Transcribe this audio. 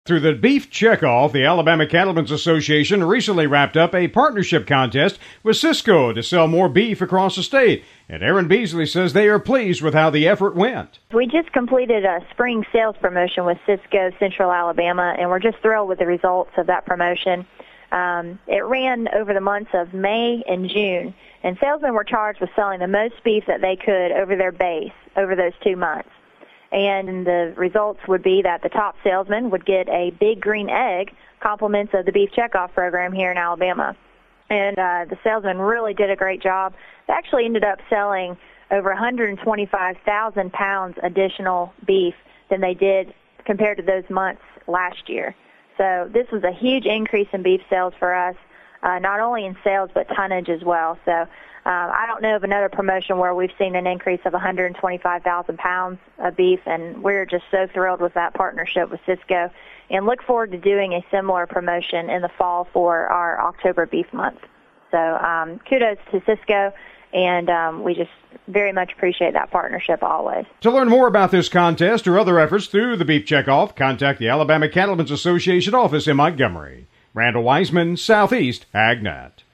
Through the Beef Checkoff, the Alabama Cattlemen's Association recently wrapped up a partnership contest with Sysco to sell more beef across the state. And Aaron Beasley says they are pleased with how the effort went. We just completed a spring sales promotion with Sysco Central Alabama, and we're just thrilled with the results of that promotion. It ran over the months of May and June, and salesmen were charged with selling the most beef that they could over their base over those 2 months. And the results would be that the top salesman would get a big green egg, compliments of the Beef Checkoff program here in Alabama. And the salesman really did a great job. They actually ended up selling over 125,000 pounds additional beef than they did compared to those months last year. So this was a huge increase in beef sales for us, not only in sales but tonnage as well. So I don't know of another promotion where we've seen an increase of 125,000 pounds of beef, and we're just so thrilled with that partnership with Sysco and look forward to doing a similar promotion in the fall for our October Beef Month. So kudos to Sysco, and we just very much appreciate that partnership always. To learn more about this contest or other efforts through the Beef Checkoff, contact the Alabama Cattlemen's Association office in Montgomery. Randall Wiseman, Southeast AgNet.